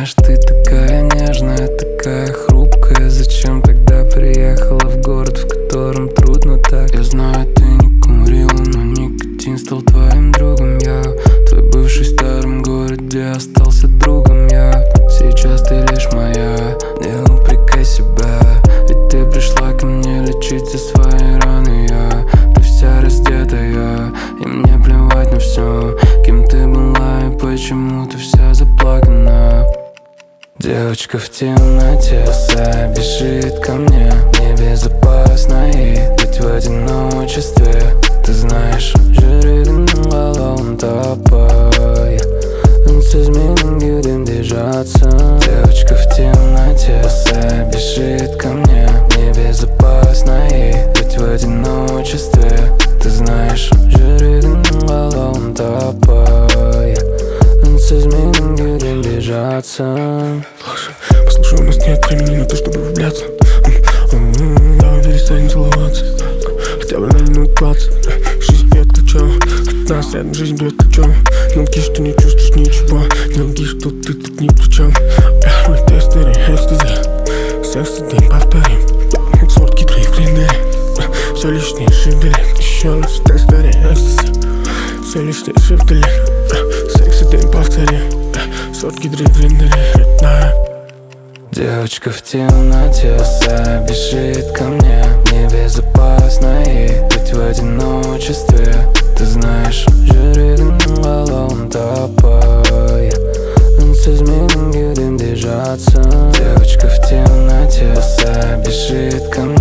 знаешь, ты такая нежная, такая хрупкая. Зачем тогда приехала в город, в котором трудно так? Я знаю, ты не курила, но никотин стал твоим другом. Я твой бывший в старом городе остался другом. Я сейчас ты лишь моя, не упрекай себя. Ведь ты пришла ко мне лечить все свои раны. Ты вся раздетая, и мне плевать на все. Кем ты была и почему ты вся заплакана? Девочка в темноте вся бежит ко мне. Мне безопасно и быть в одиночестве. Ты знаешь, жүрегімнің қалауын таппай үнсіз менің кеудем держаться. Девочка в темноте вся бежит ко мне. Мне безопасно и быть в одиночестве. Ты знаешь, жүрегімнің қалауын таппай үнсіз менің кеудем держаться. Послушай, у нас нет времени на то, чтобы влюбляться. Давай перестанем целоваться хотя бы на минут 20. Жизнь бьет ключом, от нас рядом жизнь бьет ключом. Не лги, что не чувствуешь ничего, не лги, что ты тут ни при чем. Первый тестеры, экстази, секс день повторим. Сотки твои в календаре, все лишнее шибдали. Еще раз тестеры, экстази, все лишнее шибдали. Секс день повторим, сотки твои в календаре. Девочка в темноте вся бежит ко мне. Мне безопасно и быть в одиночестве. Ты знаешь, жүрегімнің қалауын таппай үнсіз менің кеудем держаться. Девочка в темноте вся бежит ко мне.